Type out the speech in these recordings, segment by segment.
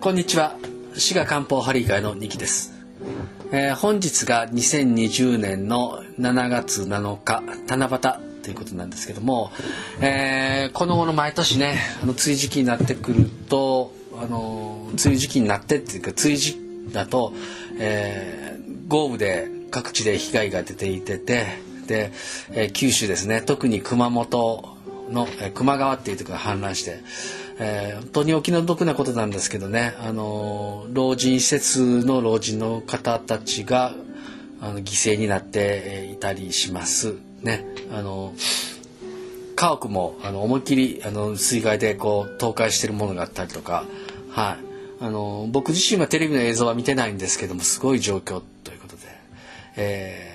こんにちは。滋賀漢方針医会の二木です。本日が2020年の7月7日七夕ということなんですけども、この頃毎年ね、梅雨時期になってくると、梅雨時期になってっていうか、梅雨時期だと、豪雨で各地で被害が出ていてで、九州ですね、特に熊本の球磨川っていうところが氾濫して、本当にお気の毒なことなんですけどね、老人施設の老人の方たちが犠牲になっていたりしますね。家屋も思いっきり水害でこう倒壊しているものがあったりとか、はい、僕自身はテレビの映像は見てないんですけども、すごい状況ということで、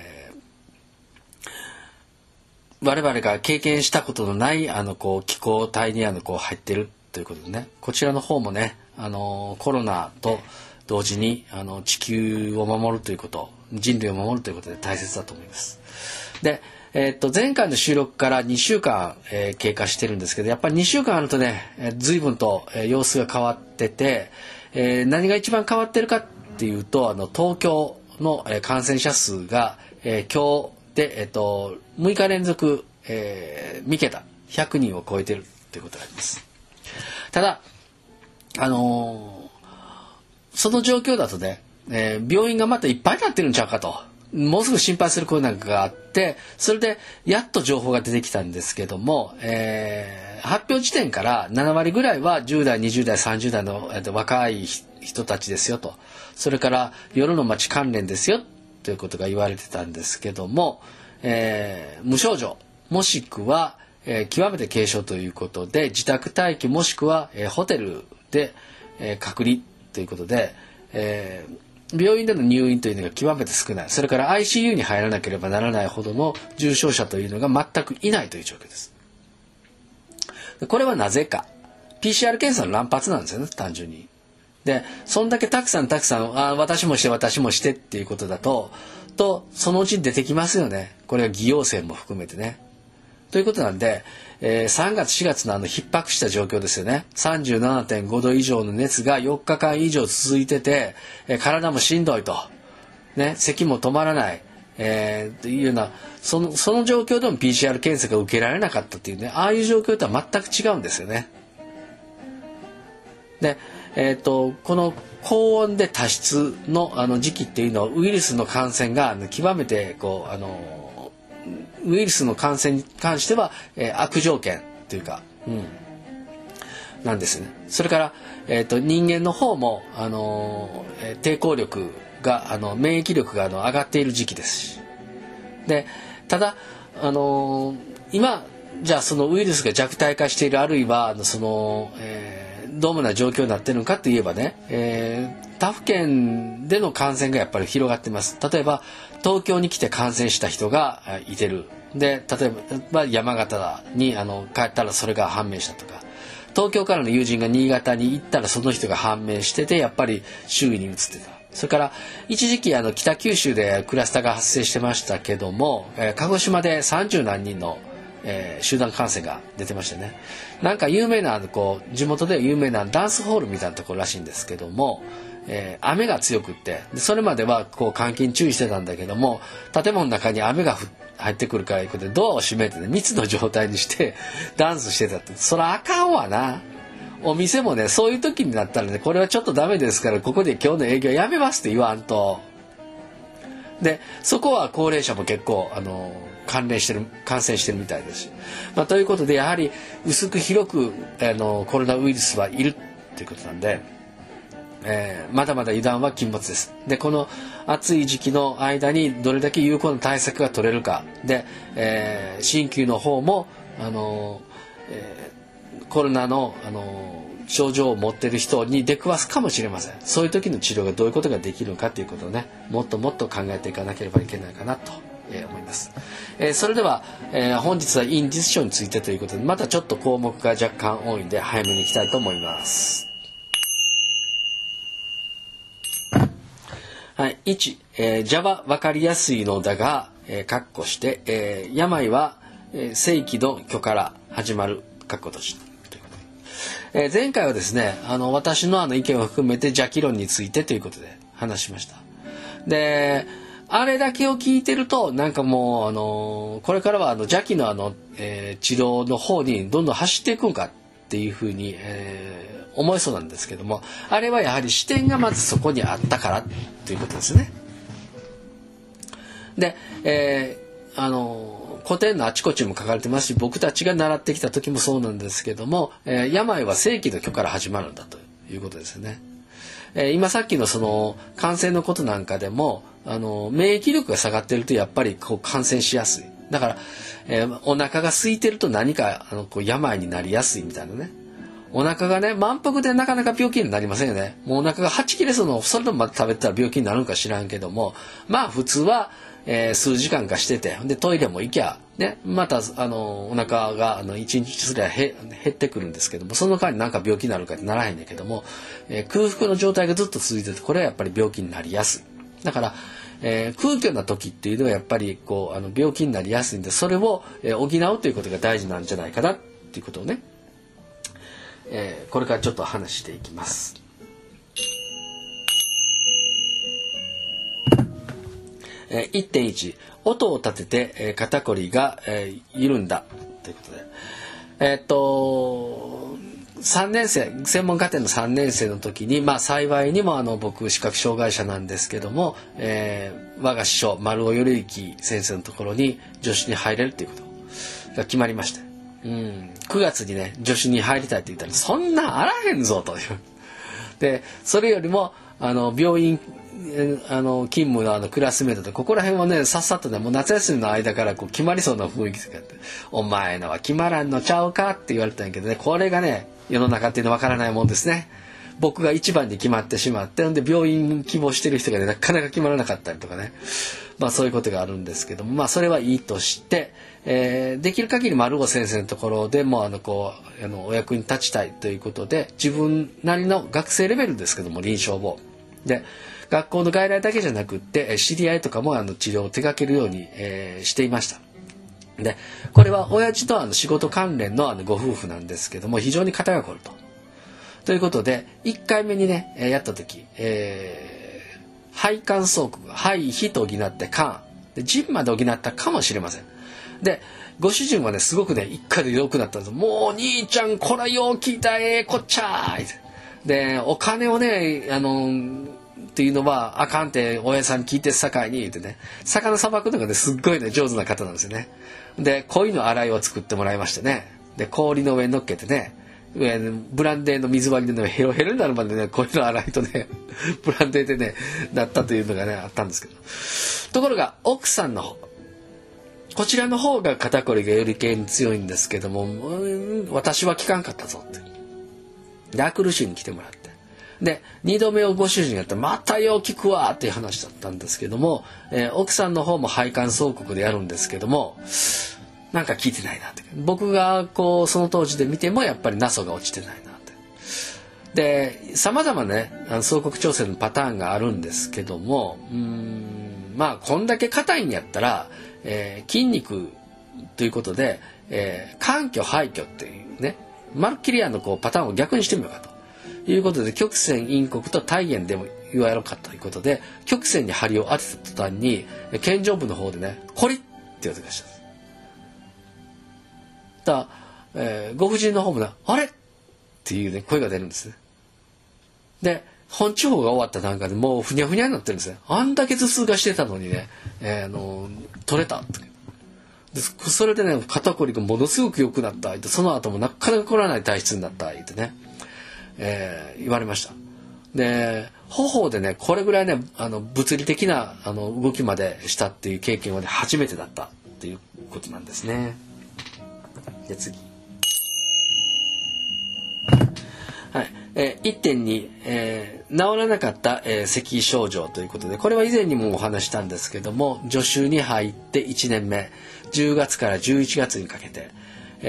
我々が経験したことのない気候帯に入ってるということでね、こちらの方もね、コロナと同時に地球を守るということ、人類を守るということで大切だと思います。で、前回の収録から2週間、経過してるんですけど、やっぱり2週間あるとね、随分と様子が変わってて、何が一番変わってるかっていうと、東京の感染者数が、今日で、6日連続、3桁100人を超えてるということがあります。ただ、その状況だとね、病院がまたいっぱいになってるんちゃうかと、もうすぐ心配する声なんかがあって、それでやっと情報が出てきたんですけども、発表時点から7割ぐらいは10代20代30代の、若い人たちですよと、それから夜の街関連ですよということが言われてたんですけども、無症状もしくは、極めて軽症ということで、自宅待機もしくは、ホテルで、隔離ということで、病院での入院というのが極めて少ない。それから ICU に入らなければならないほどの重症者というのが全くいないという状況です。これはなぜか PCR 検査の乱発なんですよね、単純に。で、そんだけたくさん私もしてっていうことだとそのうちに出てきますよね。これは偽陽性も含めてね。ということなんで、3月4月の逼迫した状況ですよね。37.5 度以上の熱が4日間以上続いてて、体もしんどいと、ね、咳も止まらない、っていうようなその状況でも PCR 検査が受けられなかったっていうね、ああいう状況とは全く違うんですよね。で、この高温で多湿の時期っていうのは、ウイルスの感染が極めてウイルスの感染に関しては、悪条件というか、なんですね。それから、人間の方も、抵抗力が免疫力が上がっている時期ですし、でただ今じゃあそのウイルスが弱体化している、あるいはどうもな状況になっているのかといえばね、他府県での感染がやっぱり広がっています。例えば東京に来て感染した人がいてる。で、例えば山形に帰ったらそれが判明したとか、東京からの友人が新潟に行ったらその人が判明してて、やっぱり周囲に移ってた。それから一時期北九州でクラスターが発生してましたけども、鹿児島で30何人の集団感染が出てましてね、なんか有名な地元で有名なダンスホールみたいなところらしいんですけども、雨が強くって、それまでは換気に注意してたんだけども、建物の中に雨が入ってくるからいうことでドアを閉めてね、密の状態にしてダンスしてたって、そらあかんわな。お店もね、そういう時になったらね、これはちょっとダメですから、ここで今日の営業やめますって言わんと。で、そこは高齢者も結構感染してるみたいですし、ということで、やはり薄く広くコロナウイルスはいるということなんで、まだまだ油断は禁物です。で、この暑い時期の間にどれだけ有効な対策が取れるかで、鍼灸の方もコロナの症状を持っている人に出くわすかもしれません。そういう時の治療がどういうことができるのかということをね、もっともっと考えていかなければいけないかなと思います。それでは、本日は陰実症についてということで、またちょっと項目が若干多いんで早めにいきたいと思います。はい、1、邪は分かりやすいのだが、括弧して、病は正規の虚から始まる括弧閉じということで、 前回はですね、私の意見を含めて邪気論についてということで話しました。で、あれだけを聞いてるとなんかもうこれからは邪気の治療の方にどんどん走っていくんかっていうふうに、思いそうなんですけども、あれはやはり視点がまずそこにあったからということですね。で、古典のあちこちも書かれてますし、僕たちが習ってきた時もそうなんですけども、病は正気の虚から始まるんだということですよね。今さっきのその感染のことなんかでも免疫力が下がってるとやっぱりこう感染しやすい。だから、お腹が空いてると何かこう病になりやすいみたいなね。お腹がね満腹でなかなか病気になりませんよね。もうお腹がはち切れそうなそれでもまた食べたら病気になるんか知らんけども、まあ普通は、数時間かしててでトイレも行きゃねまたお腹が1日すりゃ減ってくるんですけども、その間になんか病気になるかってならへんねんけども、空腹の状態がずっと続いててこれはやっぱり病気になりやすい。だから、空虚な時っていうのはやっぱりこう病気になりやすいんで、それを、補うということが大事なんじゃないかなっていうことをね、これからちょっと話していきます。1.1 音を立てて、肩こりが、緩んだということで、3年生専門課程の3年生の時に、まあ、幸いにも僕視覚障害者なんですけども、我が師匠丸尾頼之先生のところに助手に入れるということが決まりまして、9月にね助手に入りたいって言ったらそんなあらへんぞというで、それよりも病院勤務のクラスメートでここら辺はねさっさとねもう夏休みの間からこう決まりそうな雰囲気があって、お前のは決まらんのちゃうかって言われたんやけどね、これがね世の中っていうのわからないもんですね。僕が一番に決まってしまってで病院希望してる人がねなかなか決まらなかったりとかね、まあそういうことがあるんですけども、まあそれはいいとして、できる限り丸尾先生のところでもお役に立ちたいということで、自分なりの学生レベルですけども臨床をで学校の外来だけじゃなくって知り合いとかも治療を手掛けるように、していました。でこれは親父と仕事関連のご夫婦なんですけども、非常に肩が凝るということで1回目にねやった時、肺間相国肺脾と補って肝で腎まで補ったかもしれません。でご主人はねすごくね1回で良くなったんです。もう兄ちゃんこらよう聞いたこっちゃーでお金をねっていうのはあかんって親さんに聞いてさかいに言ってね、魚さばくのがねすっごいね上手な方なんですよね。で鯉の洗いを作ってもらいましてね、で氷の上に乗っけてねブランデーの水割りでねヘロヘロになるまでね鯉の洗いとねブランデーでねなったというのがねあったんですけど、ところが奥さんの方こちらの方が肩こりがより系に強いんですけども、私は効かんかったぞってでアクルシュに来てもらって、で2度目をご主人がやったらまたよう効くわっていう話だったんですけども、奥さんの方も肺間相国でやるんですけどもなんか効いてないなって、僕がこうその当時で見てもやっぱりナソが落ちてないなって。で様々ね相国調整のパターンがあるんですけども、まあこんだけ硬いんやったら、筋肉ということで、肝虚肺虚っていうねまるっきりこうパターンを逆にしてみようかということで、曲線陰国と体円でも言われるかということで曲線に針を当てた途端に肩上部の方でねコリッって言われてました。ご婦人の方もねあれっていうね声が出るんですね。で本地方が終わった段階でもうふにゃふにゃになってるんですね。あんだけ頭痛がしてたのにね、取れたってでそれでね肩こりがものすごく良くなったって、その後もなかなか凝らない体質になったってね、言われました。で頬でねこれぐらいね物理的な動きまでしたっていう経験はね初めてだったっていうことなんですね。で次、はい、1.2、治らなかった、咳症状ということで、これは以前にもお話したんですけども、助手に入って1年目10月から11月にかけて、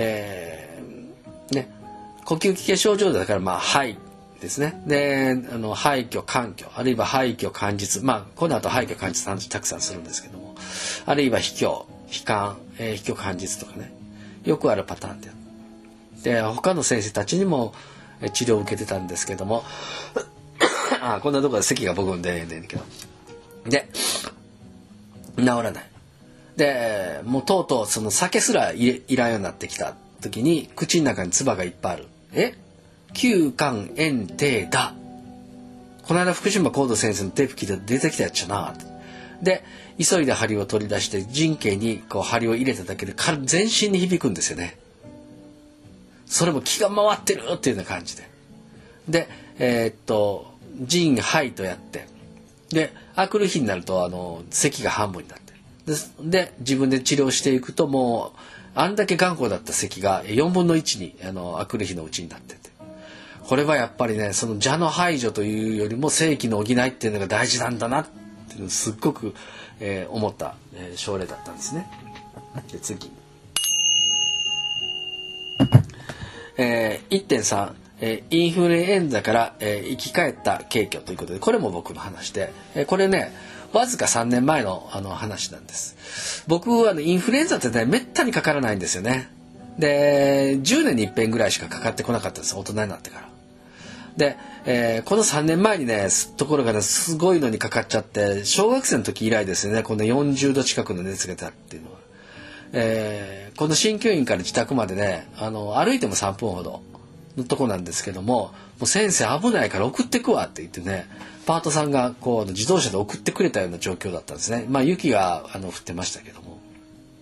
呼吸器系症状だから肺ですね。で肺虚肝虚あるいは肺虚肝実、この後肺虚肝実たくさんするんですけども、あるいは脾虚脾肝、脾虚肝実とかねよくあるパターンで、 で他の先生たちにも治療を受けてたんですけどもこんなところで咳が僕んでんけどで治らないでもうとうとうその酒すらいらんようになってきた時に口の中に唾がいっぱいある急肝炎帝だこの間福島光度先生のテープ聞いて出てきたやつじゃなで急いで針を取り出して神経にこう針を入れただけで全身に響くんですよね。それも気が回ってるっていうような感じで腎肺とやってであくる日になると咳が半分になってで自分で治療していくともうあんだけ頑固だった咳が4分の1にあくる日のうちになっててこれはやっぱりねその邪の排除というよりも正気の補いっていうのが大事なんだなっていうのをすっごく、思った、症例だったんですね。で次、1.3、インフルエンザから、生き返った軽挙ということでこれも僕の話で、これねわずか3年前の話なんです。僕インフルエンザってねめったにかからないんですよね。で10年に一遍ぐらいしかかかってこなかったんです大人になってから。で、この3年前にねところがねすごいのにかかっちゃって小学生の時以来ですよねこの40度近くの熱が出たっていうのは、この鍼灸院から自宅までね歩いても3分ほどのとこなんですけどもう先生危ないから送ってくわって言ってねパートさんがこう自動車で送ってくれたような状況だったんですね。まあ雪が降ってましたけども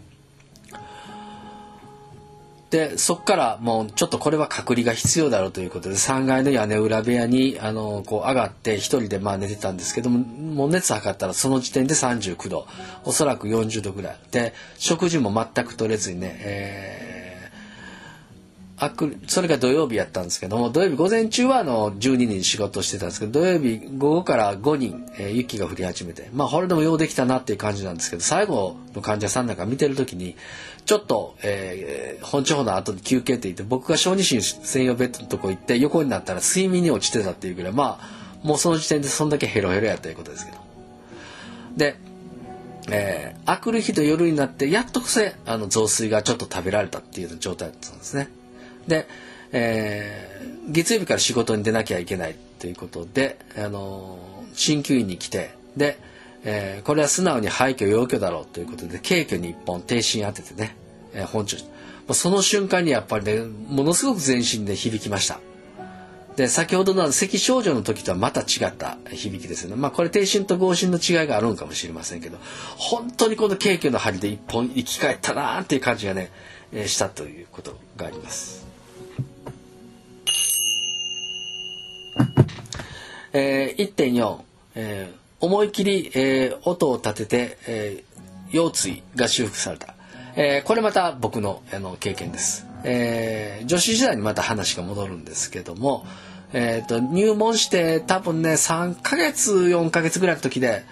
でそこからもうちょっとこれは隔離が必要だろうということで3階の屋根裏部屋にこう上がって一人で寝てたんですけどももう熱測ったらその時点で39度おそらく40度ぐらいで食事も全く取れずにね、それが土曜日やったんですけども土曜日午前中は12人仕事してたんですけど土曜日午後から5人、雪が降り始めてこれでもようできたなっていう感じなんですけど最後の患者さんなんか見てる時にちょっと、本地方の後に休憩って言って僕が小児診専用ベッドのとこ行って横になったら睡眠に落ちてたっていうぐらいもうその時点でそんだけヘロヘロやったということですけどであくる日と夜になってやっと雑炊がちょっと食べられたっていう状態だったんですね。で、月曜日から仕事に出なきゃいけないということで鍼灸院に来てで、これは素直に廃墟要挙だろうということで軽挙に1本低芯当ててね、本中その瞬間にやっぱりねものすごく全身で響きました。で先ほどの咳症状の時とはまた違った響きですよね。これ低芯と合芯の違いがあるのかもしれませんけど本当にこの軽挙の針で1本生き返ったなっていう感じがね、したということがあります。1.4、思い切り、音を立てて、腰椎が修復された、これまた僕の、経験です、女子時代にまた話が戻るんですけども、入門して多分ね3ヶ月4ヶ月ぐらいの時で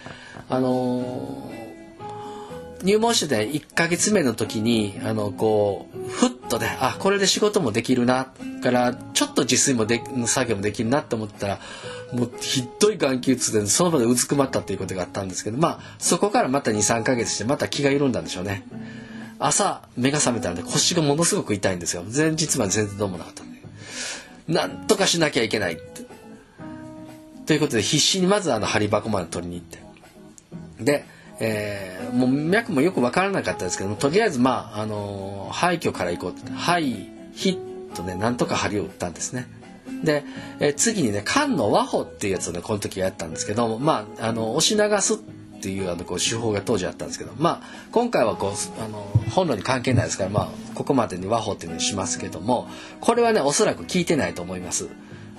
入門してて1ヶ月目の時にこうふっとねこれで仕事もできるなからちょっと自炊も作業もできるなと思ったらもうひどい眼球痛でその場でうずくまったっていうことがあったんですけどそこからまた 2,3 ヶ月してまた気が緩んだんでしょうね。朝目が覚めたので腰がものすごく痛いんですよ。前日まで全然どうもなかったんでなんとかしなきゃいけないってということで必死にまず針箱まで取りに行ってでもう脈もよく分からなかったですけどもとりあえず廃墟から行こうって肺ヒッとねなんとか針を打ったんですね。で、次にね肝の和法っていうやつをねこの時やったんですけども押し流すっていうこう手法が当時あったんですけど今回は本論に関係ないですからここまでに和法っていうのにしますけどもこれはねおそらく効いてないと思います。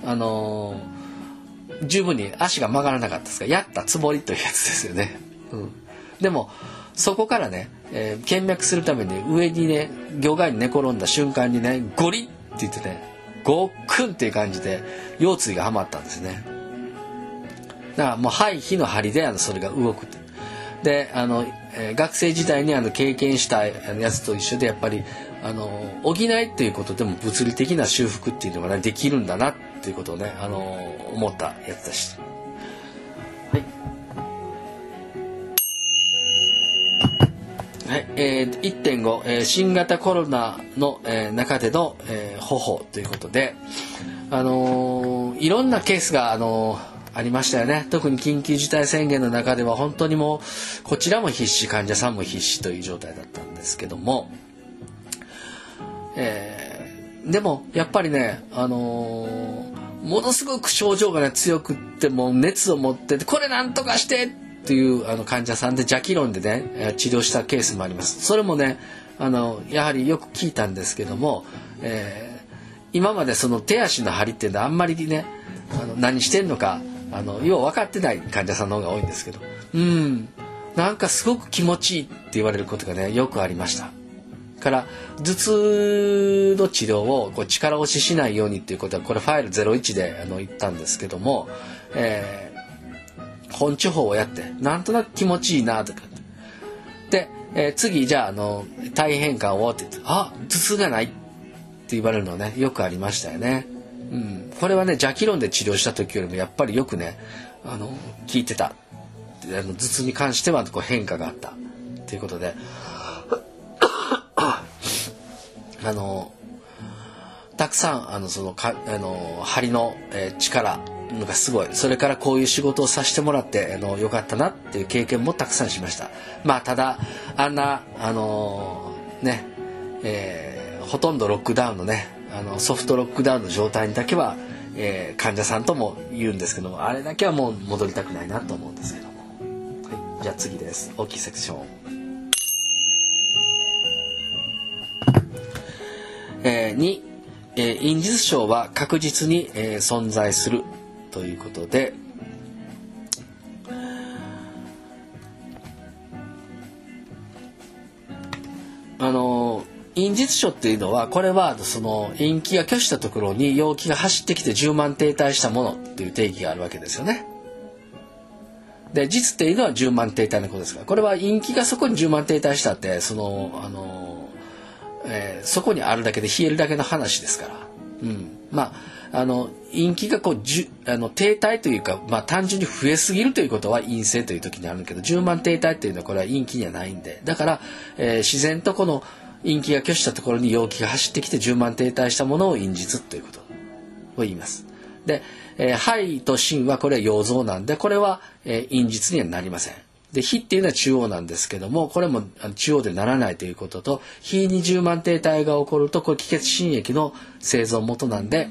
十分に足が曲がらなかったですからやったつもりというやつですよね。でもそこからね、検脈するために上にね魚介に寝転んだ瞬間にねゴリッって言ってねごっくんっていう感じで腰椎がはまったんですね。だからもう火の針でそれが動くで学生時代に経験したやつと一緒でやっぱり補いということでも物理的な修復っていうのが、ね、できるんだなっていうことをね思ったやつでした。はいはい、1.5、新型コロナの、中での、方法ということで、いろんなケースが、ありましたよね。特に緊急事態宣言の中では本当にもうこちらも必死、患者さんも必死という状態だったんですけども、でもやっぱりね、ものすごく症状がね強くってもう熱を持ってこれなんとかしてっていう患者さんで邪気論でね治療したケースもあります。それもねやはりよく聞いたんですけども、今までその手足の張りっていうのはあんまりね何してんのかよう分かってない患者さんの方が多いんですけど、なんかすごく気持ちいいって言われることがねよくありました。から頭痛の治療をこう力押ししないようにっていうことはこれファイル01で言ったんですけども、本地方をやってなんとなく気持ちいいなとかで、次じゃあ体変換をって言って頭痛がないって言われるのはねよくありましたよね。これはね邪気論で治療した時よりもやっぱりよくね効いてた。頭痛に関してはこう変化があったということでたくさんその張りの、力がすごい。それからこういう仕事をさせてもらってよかったなっていう経験もたくさんしました。ただあんなほとんどロックダウンのねソフトロックダウンの状態にだけは、患者さんとも言うんですけども、あれだけはもう戻りたくないなと思うんですけども、はい、じゃあ次です。大きいセクション、2、陰実症は確実に、存在するということで、陰実症っていうのはこれはその陰気が虚したところに陽気が走ってきて充満停滞したものっていう定義があるわけですよね。で実っていうのは充満停滞のことですから、これは陰気がそこに充満停滞したってそこにあるだけで冷えるだけの話ですから、陰気がこう停滞というか、単純に増えすぎるということは陰性という時にあるけど、充満停滞というのはこれは陰気にはないんで、だから、自然とこの陰気が虚したところに陽気が走ってきて充満停滞したものを陰実ということを言います。で、肺と心はこれは陽像なんで、これは、陰実にはなりません。で火っていうのは中央なんですけども、これも中央でならないということと、火に充満停滞が起こるとこれ気血心液の生存元なんで、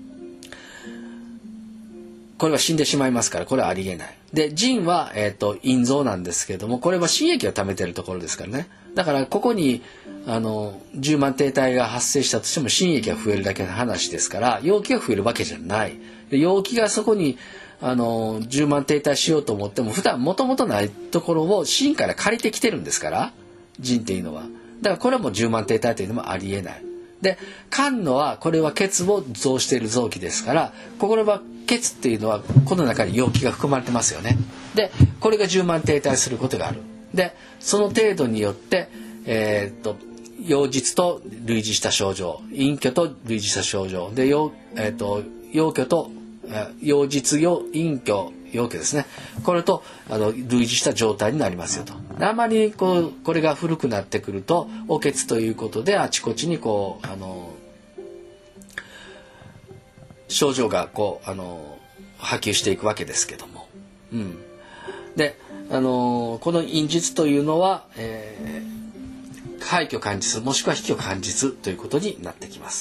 これは死んでしまいますから、これはありえない。で腎は、陰臓なんですけども、これは心液を溜めてるところですからね。だからここに充満停滞が発生したとしても心液が増えるだけの話ですから、陽気が増えるわけじゃない。で陽気がそこに充満停滞しようと思っても普段もともとないところを心から借りてきてるんですから、腎っていうのは。だからこれはもう充満停滞というのもありえない。で肝のはこれは血を増している臓器ですから、これは血っていうのはこの中に陽気が含まれてますよね。でこれが充満停滞することがある。でその程度によって陽実と類似した症状、陰虚と類似した症状で陽虚と陽実陰虚陽虚ですね、これと類似した状態になりますよと。あまりこれが古くなってくるとお血ということであちこちに症状が波及していくわけですけども、でこの陰実というのは、廃虚感実もしくは非虚感実ということになってきます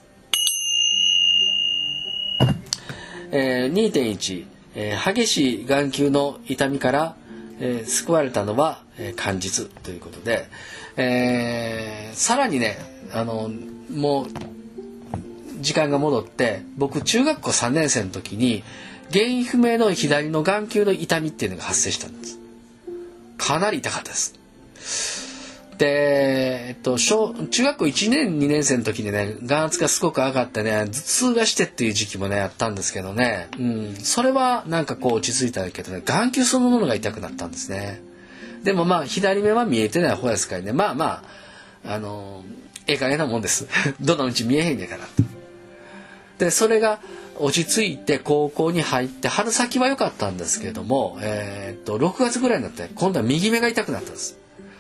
。2.1、激しい眼球の痛みから、救われたのは、感実ということで、さらにねもう時間が戻って、僕中学校3年生の時に原因不明の左の眼球の痛みっていうのが発生したんです。かなり痛かったです。で、中学校1年2年生の時にね眼圧がすごく上がってね頭痛がしてっていう時期もねあったんですけどね、それはなんか落ち着いたけどね、眼球そのものが痛くなったんですね。でも左目は見えてない方ですからね、ええ加減なもんですどのうち見えへんねんからと。でそれが落ち着いて高校に入って春先は良かったんですけれども、6月ぐらいになって今度は右目が痛くなったんです。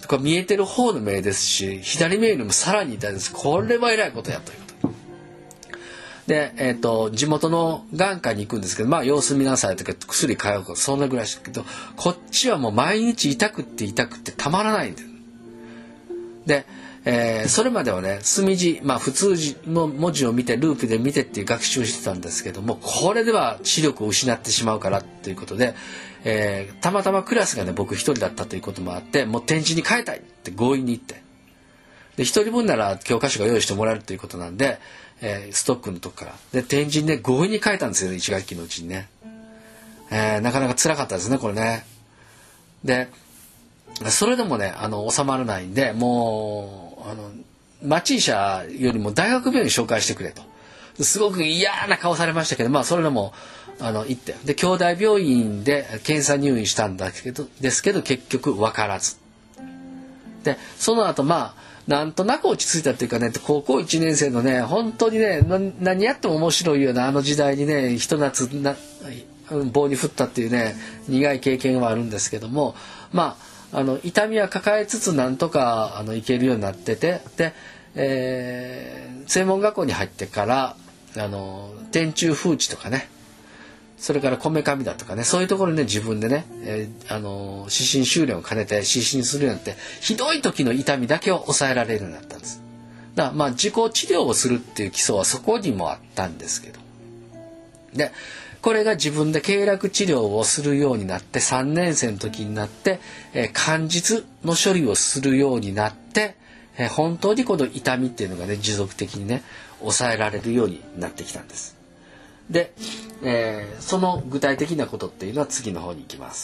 これ見えてる方の目ですし、左目よりもさらに痛いです。これはえらいことやということで、地元の眼科に行くんですけど、まあ様子見なさいとか薬買うかそんなぐらいですけど、こっちはもう毎日痛くってたまらないんで、それまではね、墨字、まあ普通字の文字を見てループで見てっていう学習してたんですけども、これでは視力を失ってしまうからということで、たまたまクラスがね僕一人だったということもあって、もう点字に変えたいって強引に言って、で一人分なら教科書が用意してもらえるということなんで、ストックのとこからで点字にね強引に変えたんですよね、1学期のうちにね。なかなか辛かったですねこれね。でそれでもね収まらないんで、もう町医者よりも大学病院紹介してくれとすごく嫌な顔されましたけど、まあそれでも行ってで兄弟病院で検査入院したんですけど結局分からずで、その後まあなんとなく落ち着いたっていうかね、高校1年生のね本当にね何やっても面白いような時代にねひと夏棒に振ったっていうね苦い経験はあるんですけども、まあ痛みは抱えつつなんとか行けるようになってて、で、専門学校に入ってから天中風地とかね、それからこめかみだとかね、そういうところで自分でね、視診修練を兼ねて視診するようになって、ひどい時の痛みだけを抑えられるようになったんです。だからまあ自己治療をするっていう基礎はそこにもあったんですけど、でこれが自分で経絡治療をするようになって3年生の時になって、肝実の処理をするようになって、本当にこの痛みっていうのがね持続的にね抑えられるようになってきたんです。で、その具体的なことっていうのは次の方に行きます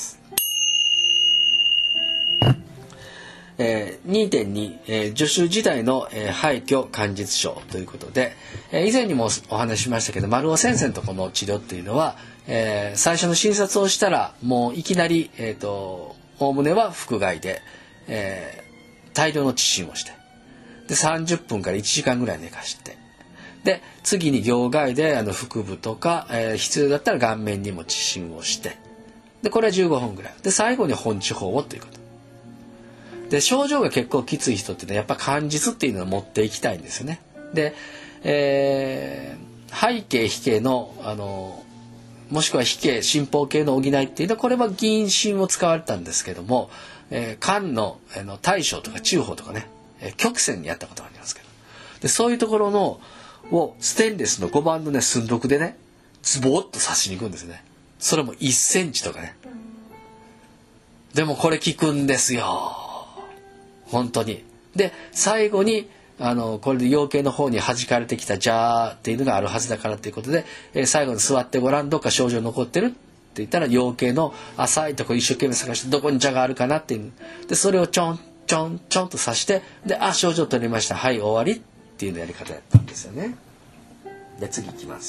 。2.2、助手時代の、廃墟肝実症ということで、以前にもお話ししましたけど、丸尾先生のところの治療っていうのは、最初の診察をしたらもういきなりおおむねは腹外で、大量の治診をして、で30分から1時間ぐらい寝かして、で次に行外で腹部とか、必要だったら顔面にも治診をして、でこれは15分ぐらいで最後に本地方をということで、症状が結構きつい人ってねやっぱ肝実っていうのを持っていきたいんですよね。で、背景非形のもしくは非形心包系の補いっていうのはこれは銀心を使われたんですけども、肝の大小とか中方とかね、曲線にやったことがありますけど、でそういうところのをステンレスの5番のね寸読でねズボッと刺しに行くんですね。それも1センチとかね。でもこれ効くんですよ本当に。で最後にこれで陽茎の方に弾かれてきたジャーっていうのがあるはずだからということで、最後に座ってごらんどっか症状残ってるって言ったら陽茎の浅いとこ一生懸命探してどこにジャがあるかなっていうでそれをちょんちょんちょんと刺してで症状取りましたはい終わりっていうのやり方やったんですよね。で次いきます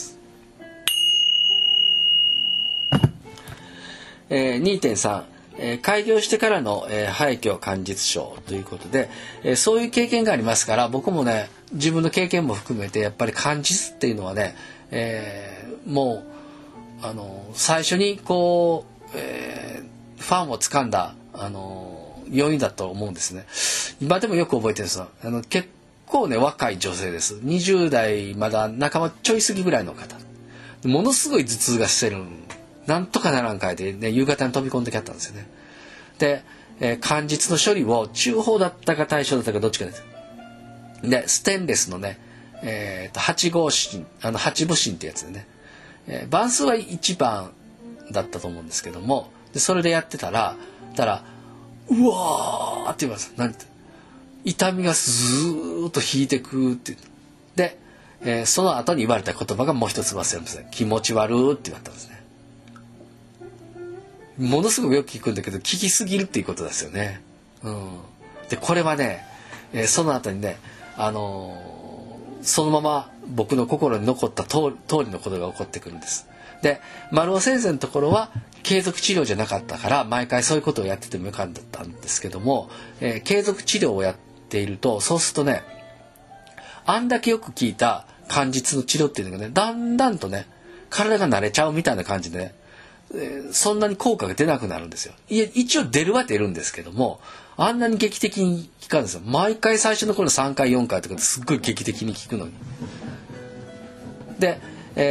。2.3開業してからの、廃墟肝実症ということで、そういう経験がありますから僕もね自分の経験も含めてやっぱり肝実っていうのはね、もう最初にこう、ファンをつかんだ要因だと思うんですね。今でもよく覚えてるんですよ。結構ね若い女性です。20代まだ半ばちょい過ぎぐらいの方、ものすごい頭痛がしてるなんとかならんかいで、ね、夕方に飛び込んできゃったんですよね。で、肝実の処理を中方だったか大小だったかどっちかです。でステンレスのね、8号芯8部芯ってやつでね、番数は1番だったと思うんですけども、でそれでやってたらうわーって言います。なんて痛みがずーっと引いてくってで、その後に言われた言葉がもう一つ忘れません。気持ち悪ーって言われたんですね。ものすごくよく聞くんだけど聞きすぎるっていうことですよね。でこれはね、その後にね、そのまま僕の心に残った通りのことが起こってくるんです。で丸尾先生のところは継続治療じゃなかったから毎回そういうことをやっててもよかったんですけども、継続治療をやっているとそうするとねあんだけよく聞いた肝実の治療っていうのがねだんだんとね体が慣れちゃうみたいな感じでね、そんなに効果が出なくなるんですよ。一応出るは出るんですけどもあんなに劇的に効かんですよ。毎回最初の頃3回4回とかですっごい劇的に効くのに。で、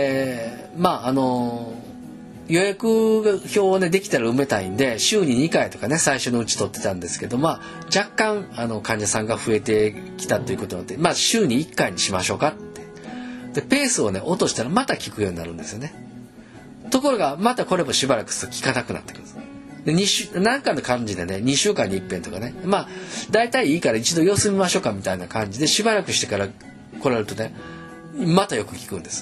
予約表をねできたら埋めたいんで週に2回とかね最初のうち取ってたんですけど、若干患者さんが増えてきたということなので、週に1回にしましょうかって。でペースをね落としたらまた効くようになるんですよね。ところがまたこれもしばらくすると効かなくなってくるんです。で何かの感じでね2週間に一遍とかね大体いいから一度様子見ましょうかみたいな感じでしばらくしてから来られるとねまたよく効くんです。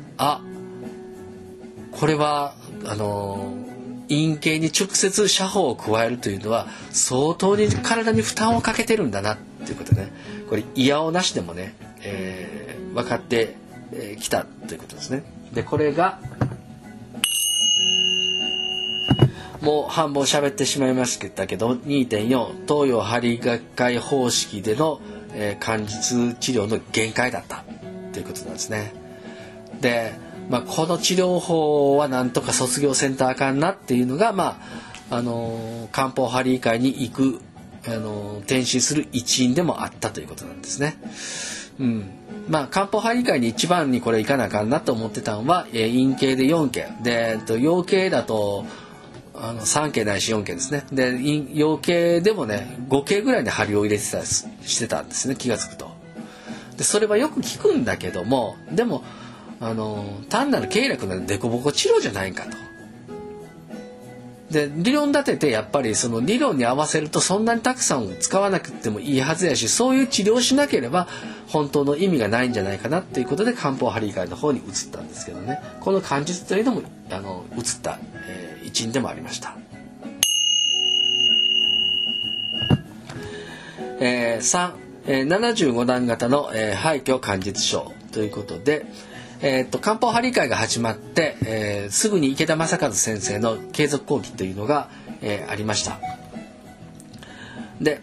これは陰茎に直接射砲を加えるというのは相当に体に負担をかけてるんだなっていうことでね、これいやおなしでもね、分かってきたということですね。でこれがもう半分喋ってしまいましたけど 2.4 東洋針学会方式での、肝実治療の限界だったということなんですね。でこの治療法はなんとか卒業せんとあかんなっていうのが、漢方針医会に行く転身する一因でもあったということなんですね。漢方針医会に一番にこれ行かなあかんなと思ってたのは、陰茎で4件で陽茎だと3件ないし4件ですね。で陽茎でもね5件ぐらいに針を入れてしてたんですね、気がつくと。でそれはよく効くんだけども、でも単なる経絡のデコボコ治療じゃないかと。で理論立ててやっぱりその理論に合わせるとそんなにたくさん使わなくてもいいはずやし、そういう治療をしなければ本当の意味がないんじゃないかなっていうことで漢方針医会の方に移ったんですけどね、この肝実というのも移った、一因でもありました。3、75段型の、廃墟肝実症ということで、漢方針医会が始まって、すぐに池田正和先生の継続講義というのが、ありました。で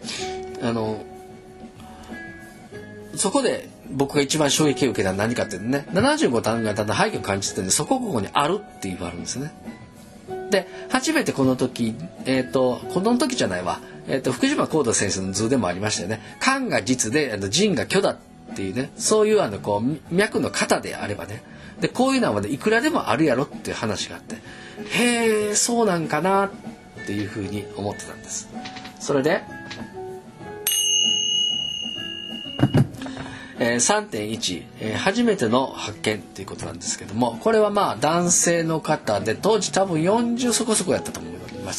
そこで僕が一番衝撃を受けたのは何かっていうとね、75段型の廃墟肝実って、そこここにあるっていうのがあるんですね。で初めてこの時この時じゃないわ、福島光堂先生の図でもありましたよね。肝が実で腎が虚だっていうね、そういうこう脈の型であればね、でこういうのはねいくらでもあるやろっていう話があって、へえそうなんかなっていうふうに思ってたんです。それで、3.1、初めての発見ということなんですけども、これは男性の方で当時多分40そこそこやったと思います。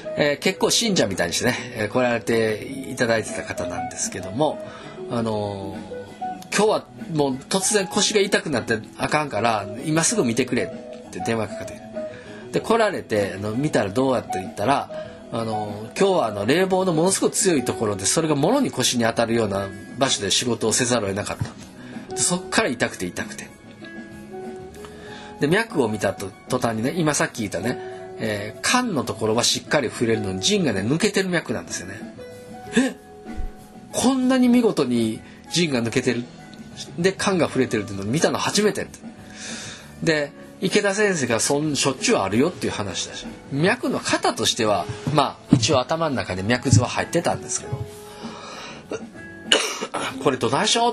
結構信者みたいにしてね、来られていただいてた方なんですけども、今日はもう突然腰が痛くなってあかんから今すぐ見てくれって電話かかってきて、で来られて見たらどうやって言ったら、今日は冷房のものすごく強いところで、それが物に腰に当たるような場所で仕事をせざるを得なかったで、そっから痛くてで脈を見た途端にね、今さっき言ったね、肝のところはしっかり触れるのに腎がね抜けてる脈なんですよね。こんなに見事に腎が抜けてるで肝が触れてるっていうのを見たの初めてって。で池田先生がしょっちゅうあるよっていう話だし、脈の型としては一応頭の中で脈図は入ってたんですけどこれどないしよう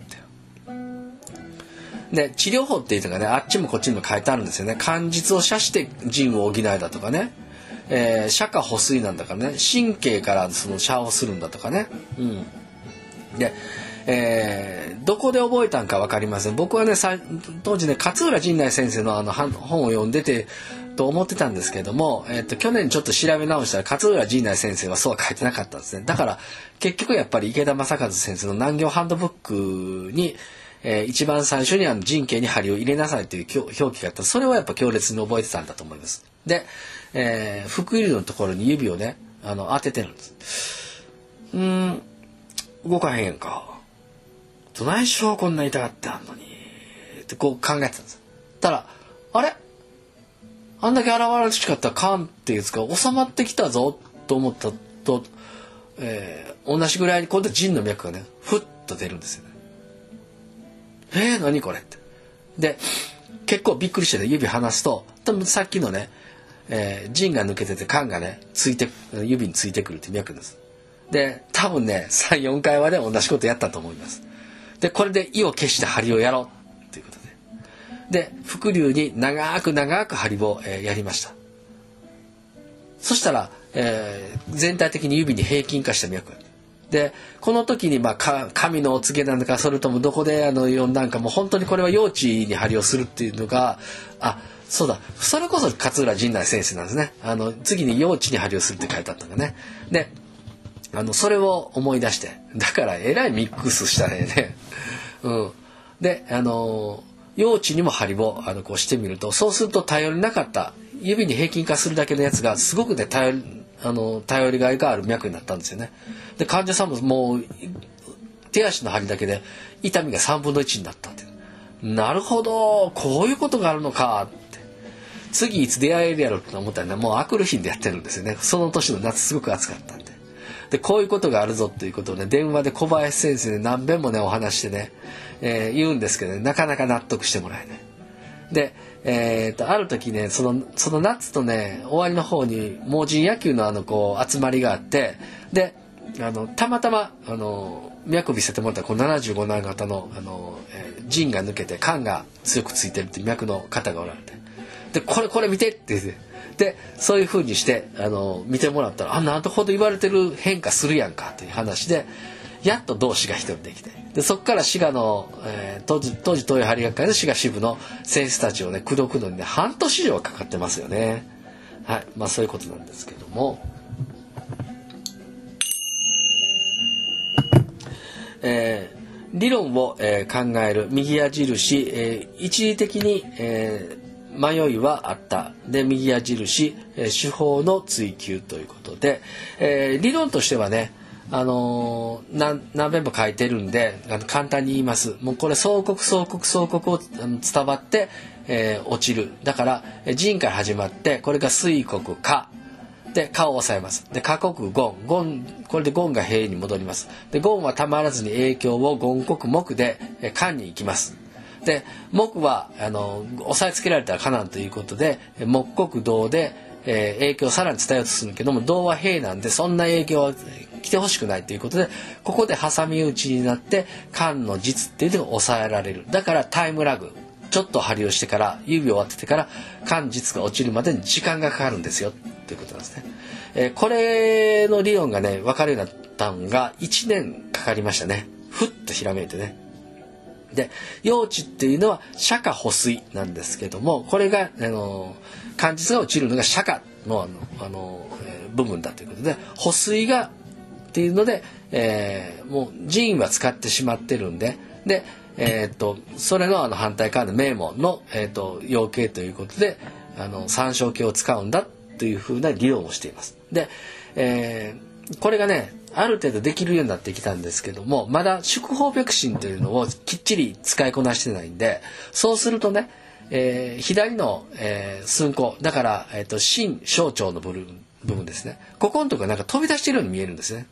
ってで、治療法っていうのがねあっちもこっちにも書いてあるんですよね。肝実を射して腎を補えだとかね、射下補水なんだからね、神経からその射をするんだとかね、でどこで覚えたんか分かりません。僕はね当時ね勝浦陣内先生の本を読んでてと思ってたんですけども、去年ちょっと調べ直したら勝浦陣内先生はそうは書いてなかったんですね。だから結局やっぱり池田正和先生の難行ハンドブックに、一番最初に腎茎に針を入れなさいという表記があった。それはやっぱ強烈に覚えてたんだと思います。で、腹囲のところに指をね当ててるんです。動かへんやんか、どないしようこんな痛がってあんのにってこう考えてたんです。たらあれあんだけ現れしかった肝っていうやつが収まってきたぞと思ったと、同じぐらいに今度は腎の脈がねふっと出るんですよね。何これって。で結構びっくりして、ね、指離すと多分さっきのね腎が抜けてて肝がね指についてくるっていう脈です。で多分ね 3,4 回はね同じことやったと思います。でこれで意を決して針をやろうということで伏流に長く針を、やりました。そしたら、全体的に指に平均化した脈で、この時に神のお告げなのか、それともどこで読んだんか、もう本当にこれは用地に針をするっていうのが、そうだ、それこそ勝浦陣内先生なんですね。次に用地に針をするって書いてあったんだね。でそれを思い出して、だからえらいミックスしたね。で用地にも針をこうしてみると、そうすると頼りなかった指に平均化するだけのやつがすごくね頼りがいがある脈になったんですよね。で患者さんももう手足の針だけで痛みが3分の1になったって。なるほど、こういうことがあるのかって。次いつ出会えるやろって思ったらね、もうあくる日でやってるんですよね。その年の夏すごく暑かったんで。でこういうことがあるぞっていうことをね、電話で小林先生に何遍もねお話してね、言うんですけどね、なかなか納得してもらえない。で、ある時ね、その夏とね終わりの方に盲人野球のこう集まりがあって、でたまたま脈見せてもらったこの75ナノ型の腎が抜けて肝が強くついてるっていう脈の方がおられて、でこれ見てって言って、でそういう風にして見てもらったら、なるほど言われてる変化するやんかという話で、やっと同志が一人できて、でそこから滋賀の、当時東洋針学会の滋賀支部の先生たちをね口説くのにね半年以上かかってますよね。はい、そういうことなんですけども、理論を、考える右矢印、一時的に、迷いはあったで右矢印、手法の追求ということで、理論としてはね何遍も書いてるんで簡単に言います。もうこれ相国を伝わって、落ちる。だから腎から始まって、これが水国下で下を抑えます。で下国ゴン、これでゴンが平に戻ります。でゴンはたまらずに影響をゴン国木で間に行きます。で木は押さえつけられたらかなんということで木国道で、影響をさらに伝えようとするけども、道は平なんでそんな影響は来てほしくないということで、ここで挟み撃ちになって間の実っていうのが抑えられる。だからタイムラグ、ちょっと針をしてから指を当ててから間実が落ちるまでに時間がかかるんですよということなんですね。これの理論がね分かるようになったのが1年かかりましたね。ふっとひらめいてね。で用地っていうのは釈迦補水なんですけども、これが間実が落ちるのが釈迦の部分だということで、補水がっていうので、もう腎は使ってしまってるんで、それの反対側の名門の、養鶏ということで参照系を使うんだというふうな理論をしています。で、これがねある程度できるようになってきたんですけども、まだ縮法白針というのをきっちり使いこなしてないんで、そうするとね、左の、寸法だから、心小腸の部分ですね、ここのところがなんか飛び出しているように見えるんですね。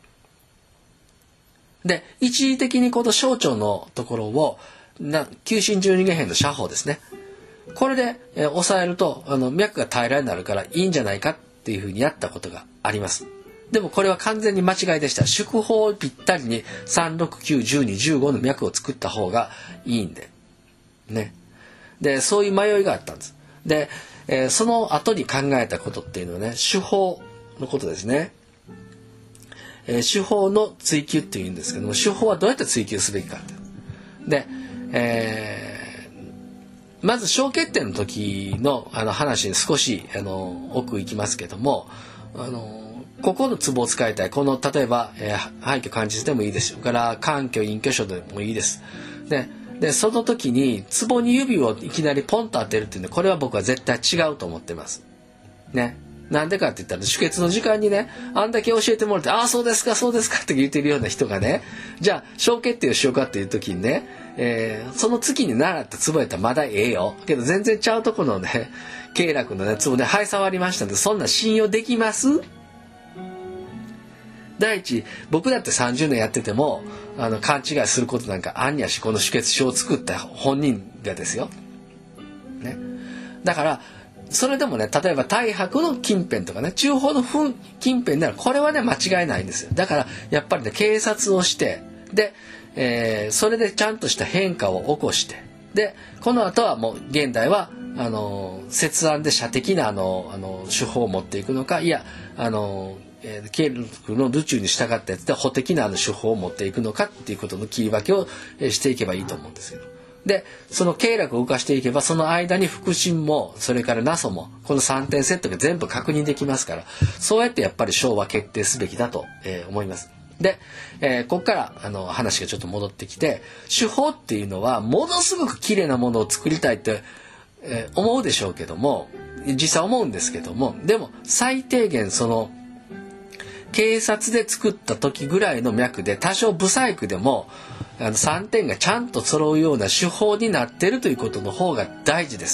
で一時的にこの小腸のところを急心十二下辺の射法ですね、これで、押さえると脈が平らになるからいいんじゃないかっていうふうにやったことがあります。でもこれは完全に間違いでした。縮法をぴったりに3、6、9、12、15の脈を作った方がいいんでね。でそういう迷いがあったんです。で、その後に考えたことっていうのはね、手法のことですね。手法の追求っていうんですけども、手法はどうやって追求すべきかで、まず小欠点の時の話に少し奥行きますけども、ここのツボを使いたい、この例えば、廃墟漢字でもいいですよから環境隠居所でもいいです。でその時にツボに指をいきなりポンと当てるっていうのは、これは僕は絶対違うと思ってますね。なんでかって言ったら、出血の時間にねあんだけ教えてもらって、ああそうですかそうですかって言ってるような人がね、じゃあ小欠点をしようかっていう時にね、その月に習ったツボやったらまだええよけど、全然ちゃうとこのね経絡のねツボではい触りましたんで、そんな信用できます？第一、僕だって30年やってても勘違いすることなんかあんやし、この出血症を作った本人がですよ、ね、だからそれでもね、例えば太白の近辺とかね、中方の近辺ならこれはね間違いないんですよ。だからやっぱりね警察をして、で、それでちゃんとした変化を起こして、でこの後はもう現代は接案で射的な手法を持っていくのか、いや経絡のルチューに従ったやつで補的な手法を持っていくのかっていうことの切り分けをしていけばいいと思うんですけど。でその経絡を動かしていけば、その間に腹心もそれからナソもこの3点セットが全部確認できますから、そうやってやっぱり章は決定すべきだと、思います。で、ここから話がちょっと戻ってきて、手法っていうのはものすごく綺麗なものを作りたいって、思うでしょうけども、実際思うんですけども、でも最低限その警察で作った時ぐらいの脈で多少不細工でも3点がちゃんと揃うような手法になっているということの方が大事です。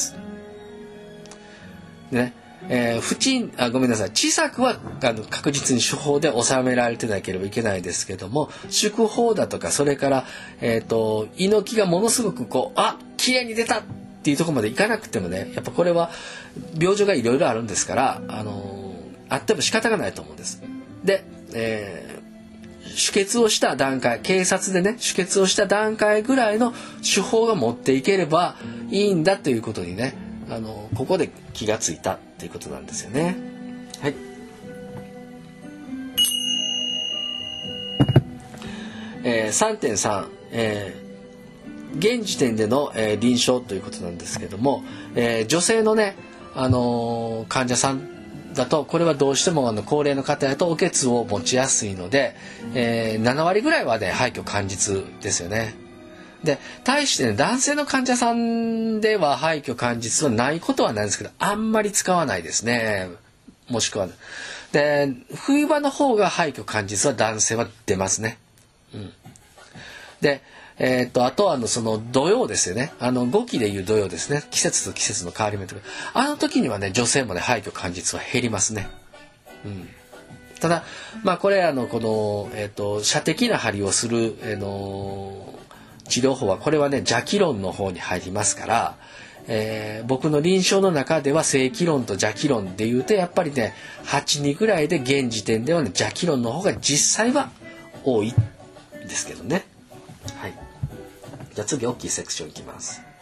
ね、ごめんなさい、小さくは確実に手法で収められてなければいけないですけども、祝法だとか、それから猪木がものすごく綺麗に出たっていうところまでいかなくてもね、やっぱこれは病状がいろいろあるんですから、あっても仕方がないと思うんです。で、輸血をした段階、警察でね輸血をした段階ぐらいの手法が持っていければいいんだということにね、ここで気がついたということなんですよね。はい。3.3、現時点での、臨床ということなんですけども、女性のね、患者さんだとこれはどうしても高齢の方やとお血を持ちやすいので、7割ぐらいはね廃墟完実ですよね。で対してね、男性の患者さんでは廃墟完実はないことはないんですけど、あんまり使わないですね。もしくはで冬場の方が廃墟完実は男性は出ますね。であとはその土曜ですよね。5期でいう土曜ですね。季節と季節の変わり目とか、時にはね女性もね廃墟完実は減りますね。ただこれこの射的な針をする治療法は、これはね邪気論の方に入りますから、僕の臨床の中では正気論と邪気論でいうとやっぱりね8:2ぐらいで現時点ではね邪気論の方が実際は多いですけどね。はい。じゃあ次大きいセクションいきます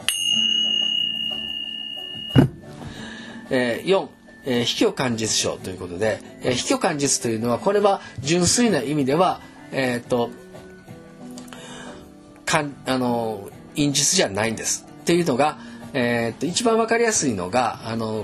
。4、非虚感実症ということで、非虚感実というのは、これは純粋な意味では陰実じゃないんです。っていうのが、一番わかりやすいのが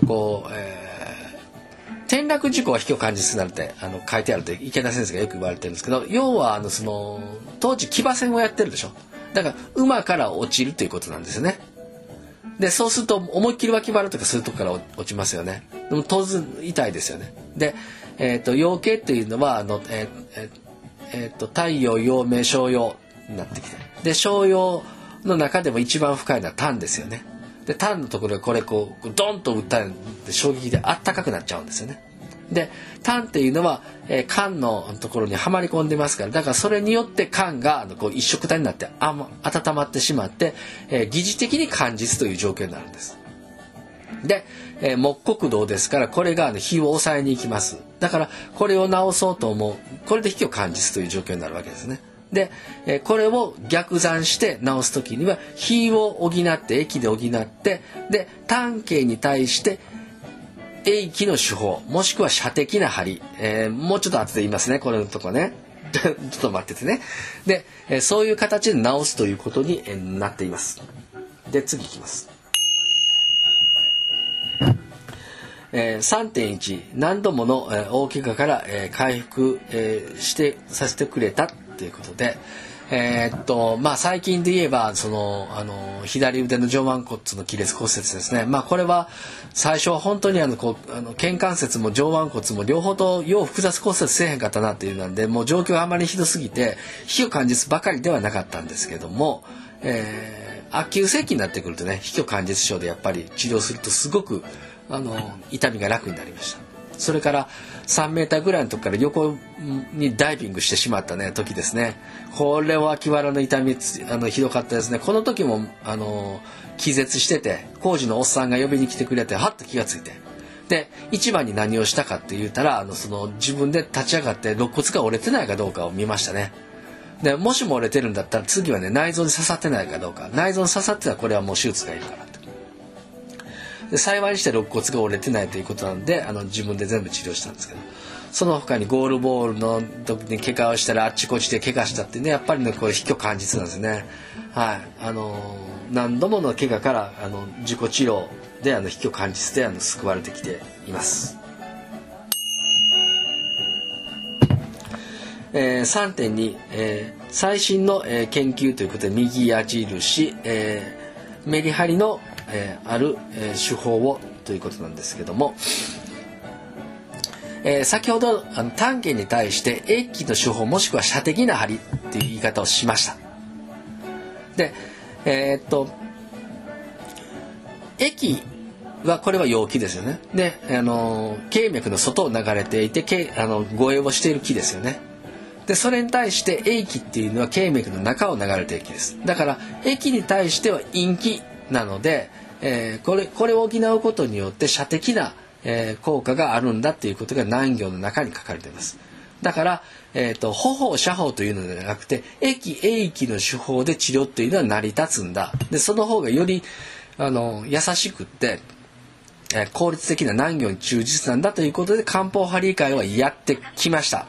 転落事故は非虚感実なんて書いてあるって池田先生がよく言われてるんですけど、要は当時騎馬戦をやってるでしょ。だから馬から落ちるということなんですよね。でそうすると思いっきり脇腹とかそういうとこから落ちますよね。でも当然痛いですよね。で陽茎っていうのは太陽陽明小陽になってきて、で小陽の中でも一番深いのは胆ですよね。で胆のところでこれドンと打ったんで衝撃であったかくなっちゃうんですよね。で胆っていうのは、肝のところにはまり込んでますから、だからそれによって肝が一色体になって温まってしまって、疑似的に肝実という状況になるんです。で、木国道ですから、これが火を抑えに行きます。だからこれを治そうと思う、これで火を肝実という状況になるわけですね。で、これを逆算して治すときには火を補って液で補って、で胆経に対して鋭気の手法、もしくは射的な針、もうちょっと後で言いますね、これのとこねちょっと待っててね。で、そういう形で治すということになっています。で次いきます。3.1 何度もの大怪我から回復させてくれたということで、最近で言えば左腕の上腕骨の亀裂骨折ですね。これは最初は本当に肩関節も上腕骨も両方とよう複雑骨折せえへんかったなっていうなんで、もう状況があまりひどすぎて非虚感実ばかりではなかったんですけども、急性期になってくるとね非虚感実症でやっぱり治療するとすごく痛みが楽になりました。 それから3メーターぐらいのとこから横にダイビングしてしまったね時ですね。これは脇腹の痛みひどかったですね。この時も気絶してて、工事のおっさんが呼びに来てくれて、はっと気がついて、で一番に何をしたかって言ったら自分で立ち上がって肋骨が折れてないかどうかを見ましたね。でもしも折れてるんだったら次はね、内臓に刺さってないかどうか。内臓に刺さってたらこれはもう手術がいるからと。で幸いにして肋骨が折れてないということなんで自分で全部治療したんですけど、その他にゴールボールの時に怪我をしたらあっちこっちで怪我したってね、やっぱりねこれ非虚感実なんですね。はい、何度もの怪我から自己治療で非虚感実で救われてきています。3.2、最新の、研究ということで右矢印、メリハリの、ある、手法をということなんですけども、先ほど単元に対して液の手法もしくは射的な針っていう言い方をしました。で液はこれは陽気ですよね。で経脈の外を流れていて護衛をしている気ですよね。でそれに対して液気っていうのは経脈の中を流れている気です。だから液に対しては陰気なので、これを補うことによって射的な、効果があるんだっていうことが南行の中に書かれています。だから、歩法射法というのではなくて液気の手法で治療っていうのは成り立つんだ。でその方がより優しくって効率的な南行に忠実なんだということで漢方針理会はやってきました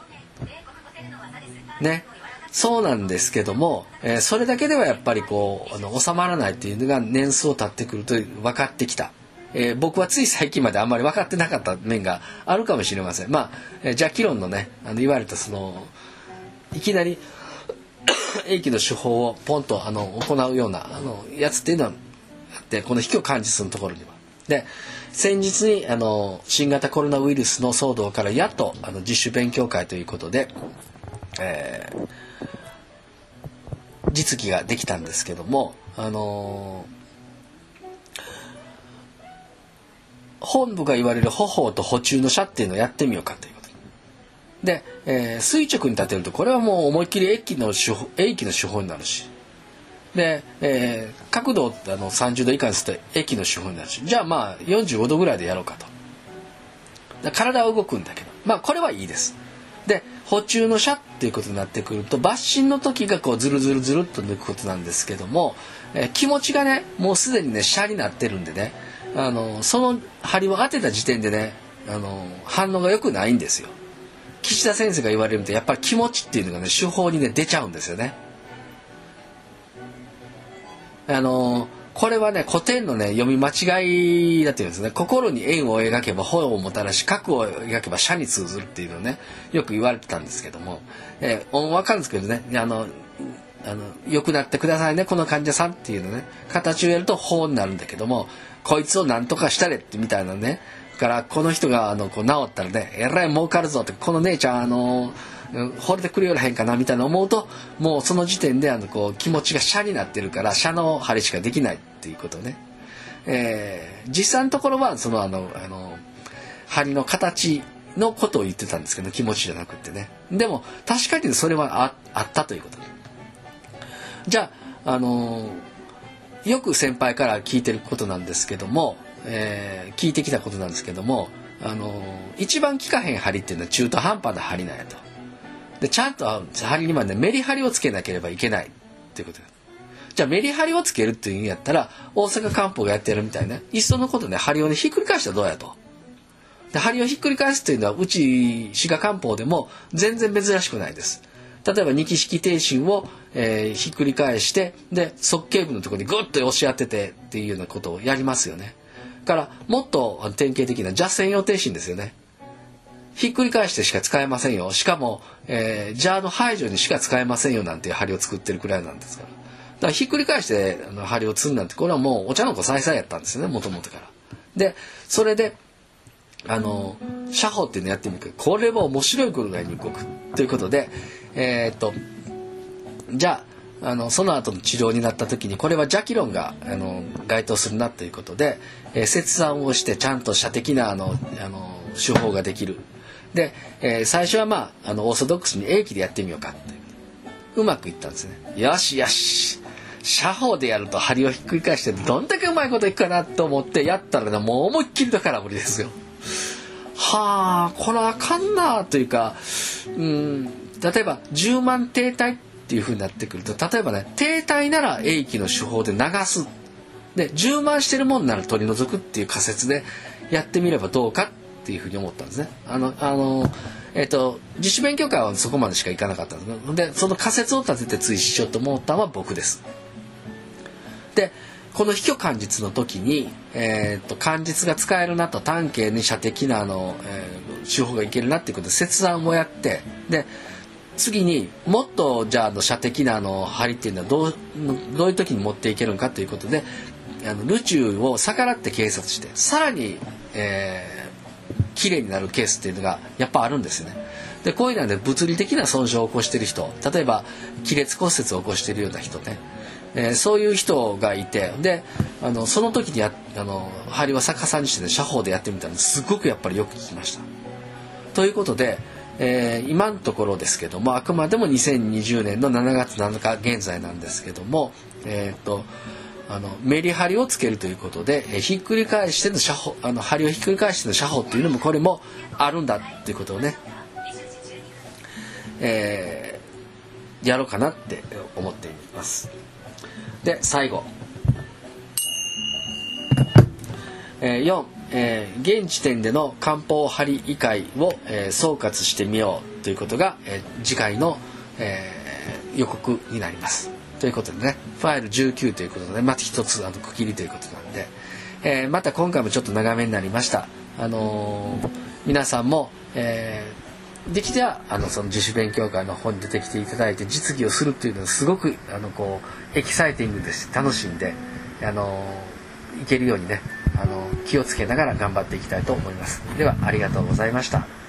ね。そうなんですけども、それだけではやっぱり収まらないっていうのが年数を経ってくると分かってきた。僕はつい最近まであんまり分かってなかった面があるかもしれません。邪気論のね言われたいきなり液の手法をポンと行うようなやつっていうのはあって、この非虚感実のところには。で先日に新型コロナウイルスの騒動からやっと自主勉強会ということで、実技ができたんですけども、本部が言われる歩法と歩中の射っていうのをやってみようかということで、垂直に立てるとこれはもう思いっきり液気の手法になるし、で、角度を30度以下にすると液の手法になるし、じゃあ45度ぐらいでやろうかと。体は動くんだけどこれはいいです。で歩中の射っていうことになってくると抜針の時がズルズルズルっと抜くことなんですけども、気持ちがねもうすでにね射になってるんでね、その針を当てた時点でね反応が良くないんですよ。岸田先生が言われるとやっぱり気持ちっていうのがね手法にね出ちゃうんですよね。これはね古典のね読み間違いだっていうんですね。心に円を描けば炎をもたらし、角を描けば射に通ずるっていうのをねよく言われてたんですけども、分かるんですけどね良くなってくださいねこの患者さんっていうのね形をやると法になるんだけども、こいつを何とかしたれってみたいなね、だからこの人が治ったらねえらい儲かるぞって、この姉ちゃん惚れてくれよらへんかなみたいな思うと、もうその時点で気持ちが射になってるから射の針しかできないっていうことね。実際のところは針の形のことを言ってたんですけど、気持ちじゃなくってね。でも確かにそれは あったということで、じゃあよく先輩から聞いてることなんですけども、聞いてきたことなんですけども、一番効かへん針っていうのは中途半端な針なんやと。でちゃんと針にまでメリハリをつけなければいけないっていうことです。じゃあメリハリをつけるっていうんやったら大阪漢方がやってるみたいな、いっそのことね針をねひっくり返したらどうやと。で針をひっくり返すっていうのはうち滋賀漢方でも全然珍しくないです。例えば二木式挺身を、ひっくり返してで側頸部のところにグッと押し当ててっていうようなことをやりますよね。だからもっと典型的な邪専用挺身ですよね。ひっくり返してしか使えませんよ。しかも、邪の排除にしか使えませんよなんていう針を作ってるくらいなんですから。だからひっくり返して針を積んなんてこれはもうお茶の子さいさいやったんですよね、もともとから。でそれで射法っていうのやってみるけど、これは面白いことがに動くということで、じゃあその後の治療になった時にこれは邪気論が手法ができる。で、最初はオーソドックスに英気でやってみようかってうまくいったんですね。よしよし、射法でやると針をひっくり返してどんだけうまいこといくかなと思ってやったらね、もう思いっきりと空振りですよ。はあ、これはあかんなというか、例えば10万停滞っていう風になってくると、例えばね、停滞なら英気の手法で流す、で10万してるもんなら取り除くっていう仮説でやってみればどうかっていう風に思ったんですね。自主勉強会はそこまでしかいかなかったんですで、その仮説を立てて追試しようと思ったのは僕です。で、この非虚漢実の時に、漢実が使えるなと、短径に射的な手法がいけるなっていうことで切断をやって、で次にもっとじゃあ射的な針っていうのはどういう時に持っていけるのかということで、ルチューを逆らって計算して、さらに、綺麗になるケースっていうのがやっぱあるんですよね。でこういうので物理的な損傷を起こしている人、例えば亀裂骨折を起こしているような人ね、そういう人がいて、でその時に針を逆さにして、ね、射法でやってみたらすごくやっぱりよく効きました。ということで、今のところですけども、あくまでも2020年の7月7日現在なんですけども、メリハリをつけるということで、ひっくり返しての射法、針をひっくり返しての射法っていうのもこれもあるんだっていうことをね、やろうかなって思っています。で最後、4、現時点での漢方針医会を、総括してみようということが、次回の、予告になります。ということでね、ファイル19ということで、また一つ区切りということなんで、また今回もちょっと長めになりました。皆さんも、できてはその自主勉強会の方に出てきていただいて実技をするっていうのはすごくエキサイティングですし、楽しんでいけるようにね、気をつけながら頑張っていきたいと思います。ではありがとうございました。